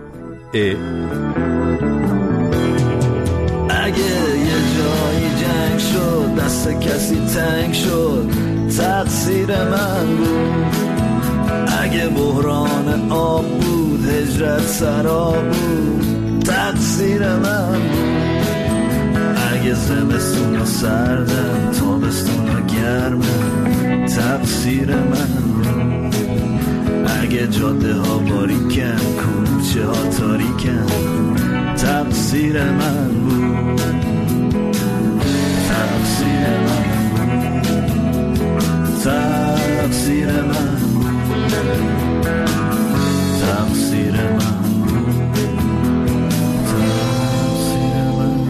اگه یه جایی جنگ شد، دست کسی تنگ شد، تقصیر من بود. اگه بحران آب بود، هجرت سراب بود، تقصیر من بود. اگه زمستون سردم، تابستون گرمم، تقصیر من بود. اگه جاده ها باریکن، کوچه ها تاریکن، تقصیر من بود. تقصیر من بود. تقصیر من بود. تقصیر من بود. تقصیر من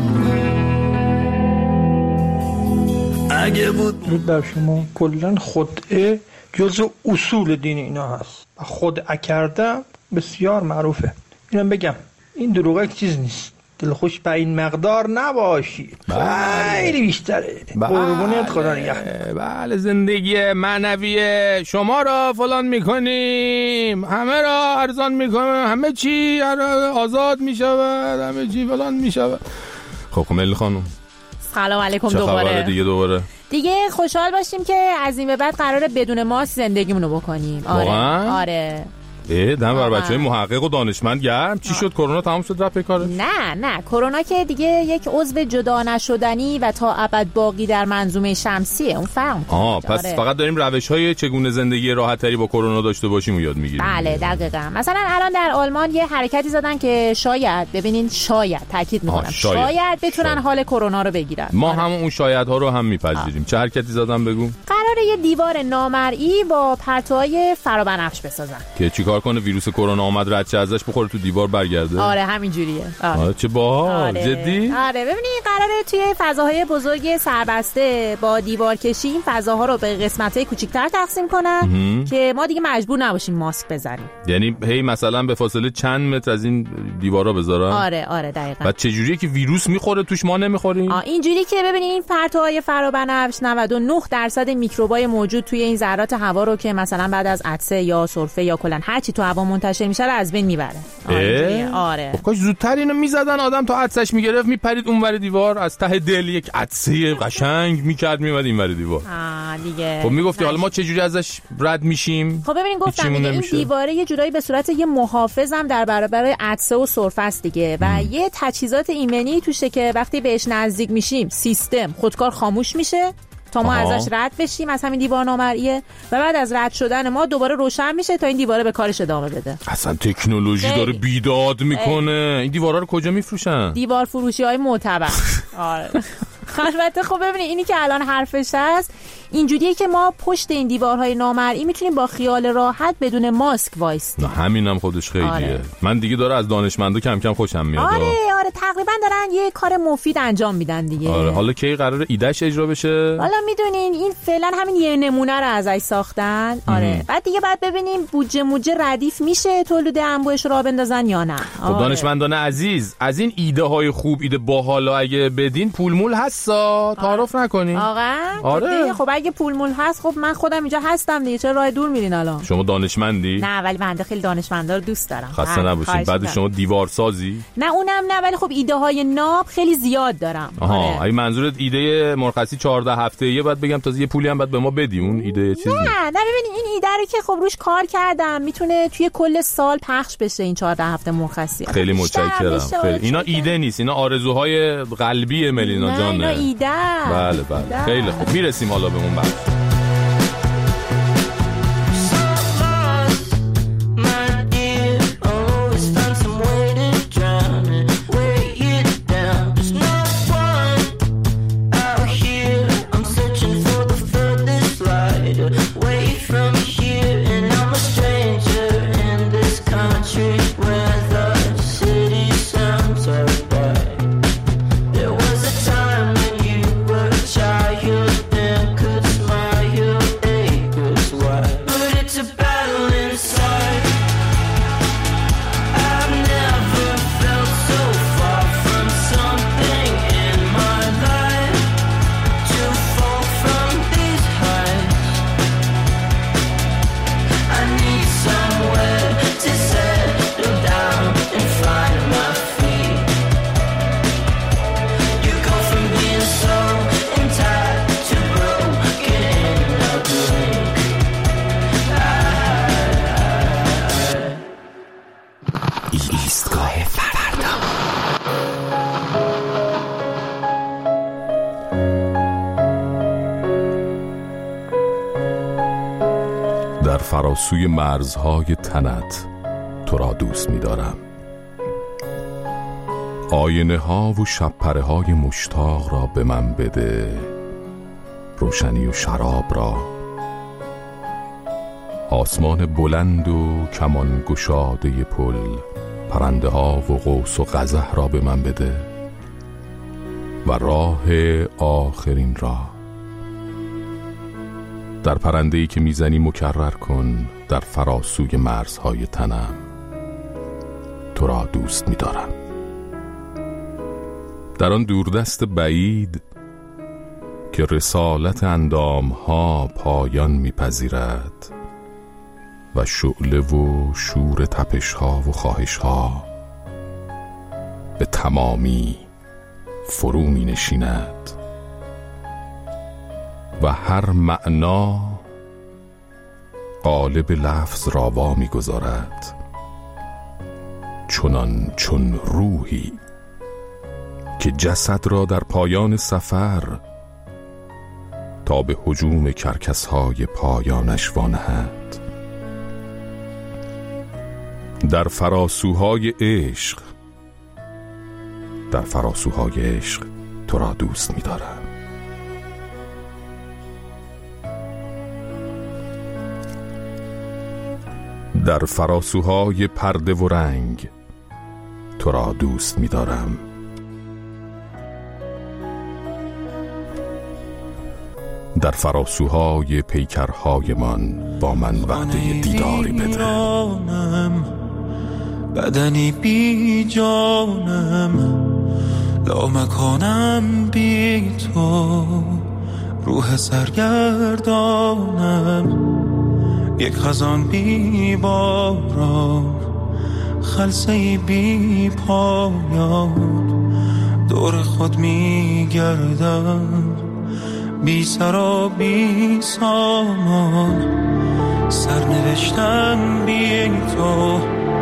بود. اگه بود درود بر شما. کلن خدعه جزء اصول دین اینا هست و خدعه کردم بسیار معروفه. اینم بگم این دروغه چیز نیست، دلخوش به این مقدار نباشی، خیلی بیشتره. قربونت خدا نگهدار. بله زندگی معنوی شما را فلان میکنیم، همه را ارزان میکنیم، همه چی آزاد میشود، همه چی فلان میشود. خب کمیل خانم سلام علیکم. دوباره دیگه خوشحال باشیم که از این به بعد قراره بدون ماسک زندگیمونو بکنیم. آره دم بر بچهای محقق و دانشمند گرم. چی شد؟ کرونا تمام شد رفت کاره؟ نه کرونا که دیگه یک عضو جدا نشدنی و تا ابد باقی در منظومه شمسیه. اون فرق پس فقط داریم روش‌های چگونه زندگی راحت‌تری با کرونا داشته باشیم و یاد میگیریم. بله دقیقاً. مثلا الان در آلمان یه حرکتی زدن که شاید، ببینین شاید، تاکید می‌کنم، شاید بتونن حال کرونا رو بگیرن. ما هم اون شایدها رو هم میپذیریم. چه حرکتی زدن بگو؟ قراره یه دیوار نامرئی با پرتوهای فرابنفش بسازن که چیکار کنه ویروس کرونا اومد رد شه ازش بخوره تو دیوار برگرده. آره همین جوریه. چه باحال. جدی؟ آره ببینید قراره توی فضاهای بزرگ سربسته با دیوار کشی این فضاها رو به قسمت‌های کوچیک‌تر تقسیم کنن که ما دیگه مجبور نباشیم ماسک بزنیم. یعنی هی مثلا به فاصله چند متر از این دیوارا بذارن. آره دقیقاً. بعد چه جوریه که ویروس میخوره توش ما نمیخوریم؟ اینجوری که ببینید این پرتوهای فرابنفش 99% میکروبای موجود توی این ذرات هوا رو که مثلا بعد از عطسه یا سرفه یا کلا هر چی تو هوا منتشر میشه رو از بین میبره. آره. کاش زودتر اینو میزدن، آدم تا عطسش میگرفت میپرید اونور دیوار، از ته دل یک عطسه قشنگ میکرد میومد اینور دیوار. دیگه. خب میگفتی حالا ما چه جوری ازش رد میشیم؟ خب ببینین گفتم این دیواره یه جورایی به صورت یه محافظم در برابر عطسه و سرفه است دیگه و یه تجهیزات ایمنی توشه که وقتی بهش نزدیک میشیم سیستم خودکار خاموش میشه تا ما ازش رد بشیم، از همین دیوار نامرئیه، و بعد از رد شدن ما دوباره روشن میشه تا این دیواره به کارش ادامه بده. اصلا تکنولوژی داره بیداد میکنه. این دیوارا رو کجا میفروشن؟ دیوار فروشی های معتبر. آره. البته خب ببینید اینی که الان حرفش هست اینجوریه که ما پشت این دیوارهای نامرئی میتونیم با خیال راحت بدون ماسک وایس. نه همینم خودش خیلیه. آره. من دیگه داره از دانشمندا کم کم خوشم میاد. آره تقریبا دارن یه کار مفید انجام میدن دیگه. آره حالا کی قراره ایدهش اجرا بشه؟ حالا میدونین این فعلا همین یه نمونه رو ازش ساختن. آره بعد دیگه بعد ببینیم بودجه ردیف میشه تولید انبوهش رو بندازن یا نه. خب دانشمندان عزیز از این ایده های خوب، ایده باحال اگه بدین پول مول هستا، تعارف نکنین. آره خب اگه پول مول هست خب من خودم اینجا هستم دیگه، چرا راه دور میرین الان؟ شما دانشمندی؟ نه ولی بنده خیلی دانشمندا رو دوست دارم. خسته نباشین. بعد شما دیوار سازی؟ نه اونم نه، ولی خب ایده های ناب خیلی زیاد دارم. آها اگه منظورت ایده مرخصی 14 هفته‌ایه بعد بگم تازه یه پولی هم بعد به ما بدی، اون ایده چیزی؟ نه ببینید این ایده رو که خب روش کار کردم میتونه توی کل سال پخش بشه این 14 هفته مرخصی. خیلی متشکرم. خیلی اینا ایده نیست، اینا آرزوهای قلبی ملینا جان. نه ایده. بله خیلی خوب میرسیم حالا به اون بحث. Smile ایستگاه فردا. در فراسوی مرزهای تنت تو را دوست می‌دارم. آینه ها و شب پره های مشتاق را به من بده، روشنی و شراب را، آسمان بلند و کمان گشاده پل، پرنده ها و قوس و قزح را به من بده و راه آخرین را. در پرنده‌ای که میزنی مکرر کن، در فراسوی مرزهای تنم تو را دوست می‌دارم. در آن دوردست بعید که رسالت اندام‌ها پایان می‌پذیرد و شعله و شور تپش‌ها و خواهش‌ها به تمامی فرو می‌نشیند و هر معنا قالب لفظ را وا می‌گذارد، چون روحی که جسد را در پایان سفر تا به هجوم کرکس‌های پایانش وانهد. در فراسوهای عشق تو را دوست می‌دارم. در فراسوهای پرده و رنگ تو را دوست می‌دارم. در فراسوهای پیکرهای من با من وعده دیداری بده. بدنی بی جانم، لامکانم بی تو، روح سرگردانم، یک خزان بی باران، خلسه‌ای بی پایان، دور خود می گردم، بی سر و بی سامان، سرنوشتم بی تو،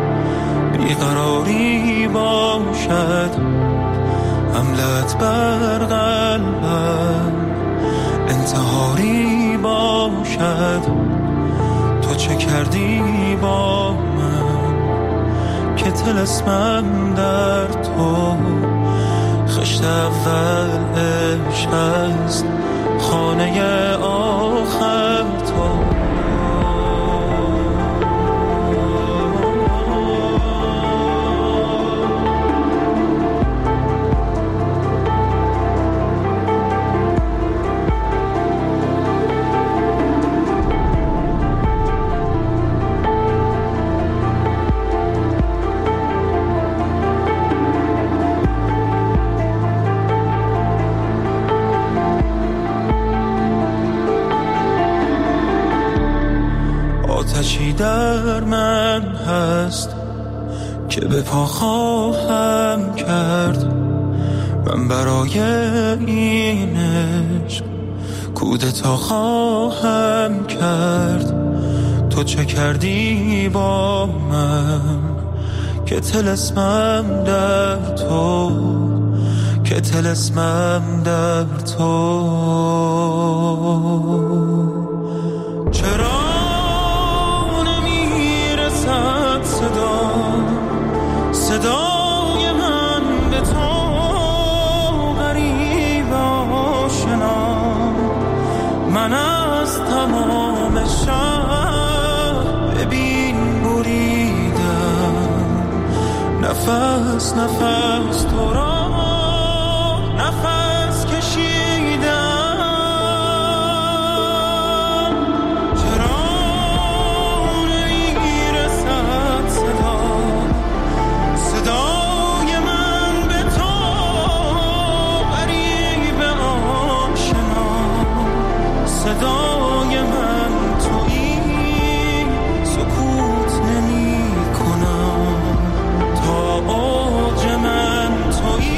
بیقراری باشد، حملت بر قلبم، انتحاری باشد. تو چه کردی با من که طلسمم در تو، خشت اول عشق است، خانه آخر تو. آتشی در من هست که به پا خواهم کرد، من برای این عشق کودتا خواهم کرد. تو چه کردی با من که طلسمم در تو، که طلسمم در تو. چرا صدای من به تو غریب آشنا، من از تمام شهر ببین بریدم، نفس نفس تو را نفس کشیدم. صدای من تویی، سکوت نمی کنم، تا اوج من تویی.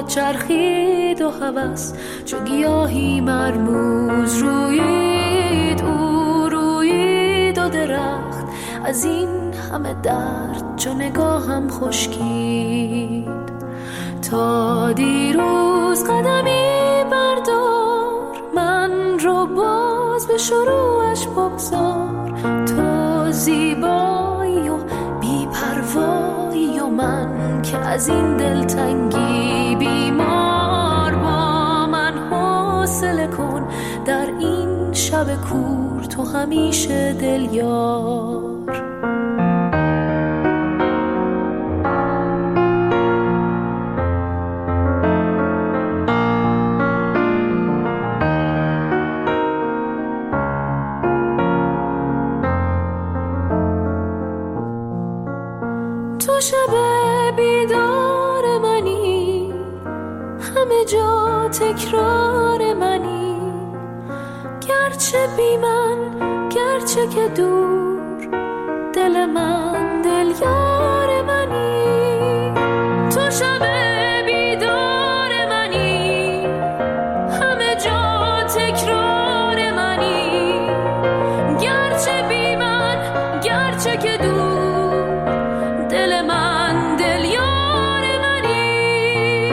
چرخید و هوس چو گیاهی مرموز رویید، او رویید و درخت از این همه درد چو نگاهم خشکید. تا دیروز قدمی بردار، من رو باز به شروعش بگذار. تو زیبایی و بی‌پروایی و من که از این دلتنگی بیمار. با من حوصله کن در این شب کور، تو همیشه دلیار. تو شب بیدار منی، همه جا تکرار منی. گرچه بی من، گرچه که دور، دل من دل یار منی. تو شب بیدار منی، همه جا تکرار منی. گرچه بی من، گرچه که دور، دل من دل یار منی.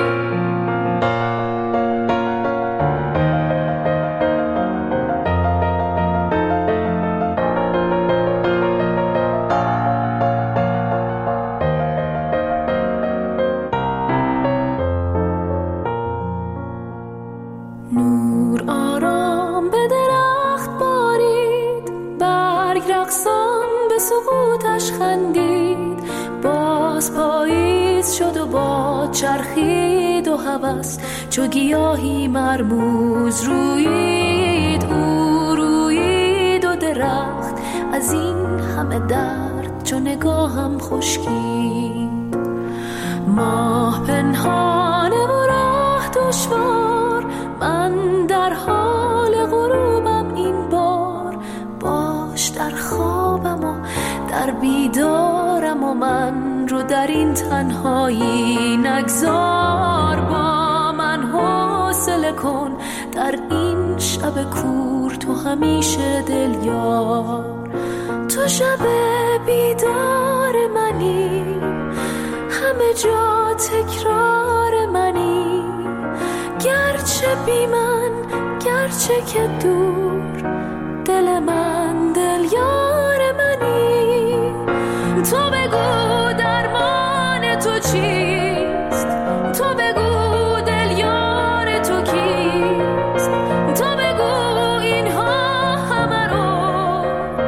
نور آرام به درخت بارید، برگ رقصان به سقوطش خندید. باز پاییز شد و باد چرخید و هوس چو گیاهی مرموز رویید، او رویید و درخت از این همه درد چو نگاهم خشکید. ماه پنهانه و راه دشوار، من در حال غروبم این بار. باش در خوابم و در بیدارم و من رو در این تنهایی نگذار. با من حوصله کن در این شب کور، تو همیشه دلیار. تو شب بیدار منی، همه جا تکرار منی. گرچه بی من، گرچه که دور، دل من دل یار منی. تو بگو درمان تو چیست، تو بگو دل یار تو کیست. تو بگو اینها همه رو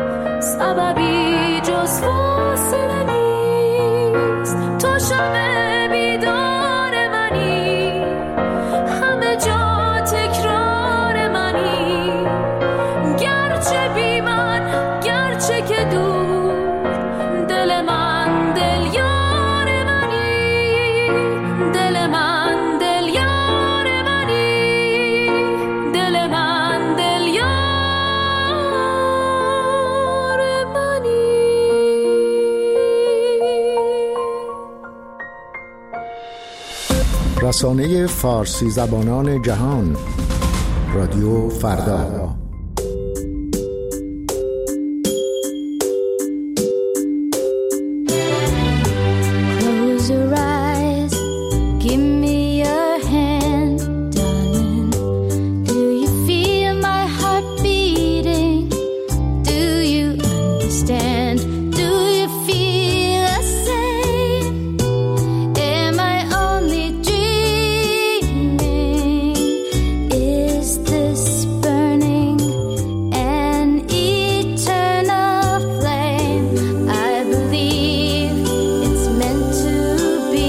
سببی جز فاصله نیست. تو شب بیدار منی، همه جا تکرار منی. گرچه بی من، گرچه که دور، دل من دل یار منی. دل من دل یار منی، دل من دل یار منی. رسانه فارسی زبانان جهان، رادیو فردا. Close your eyes, give me your hand, darling. Do you feel my heart beating? Do you understand? Do you feel the same? Am I only dreaming? Is this burning an eternal flame? I believe it's meant to be.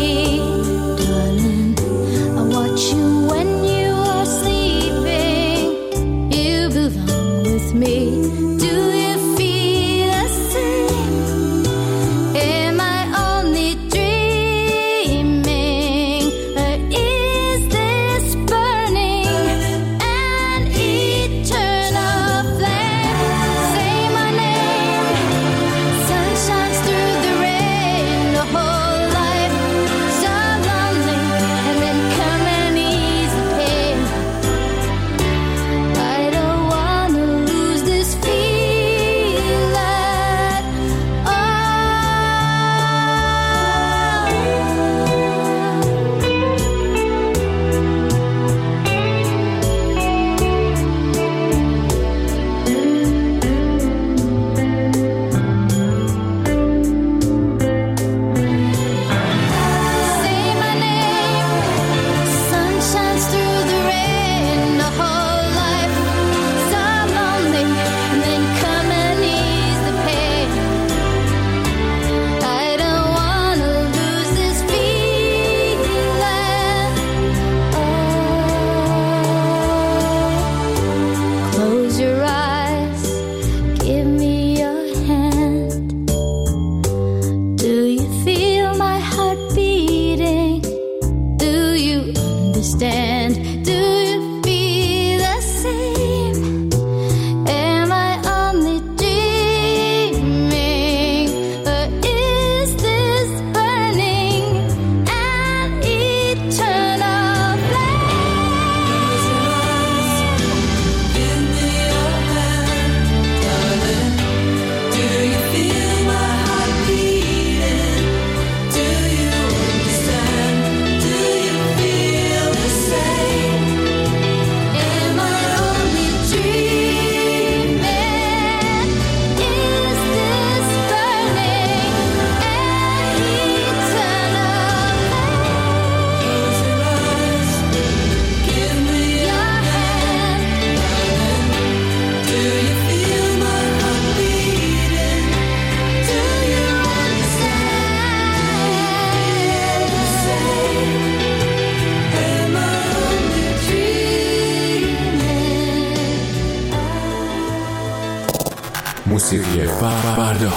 موسیقی فردا.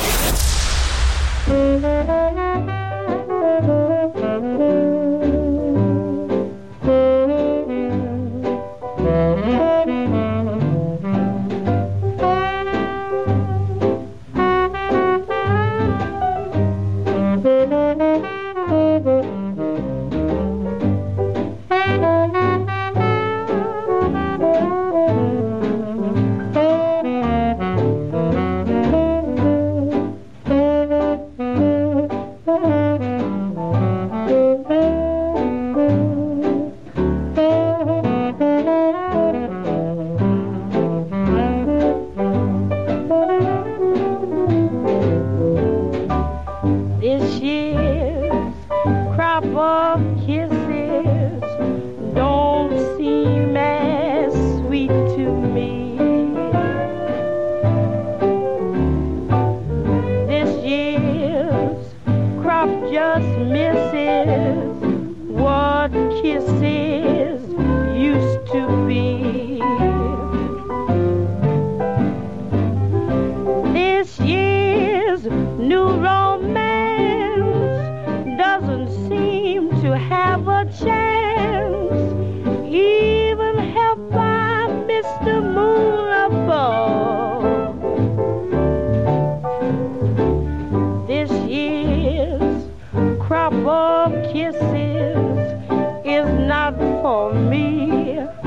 Crop of kisses is not for me.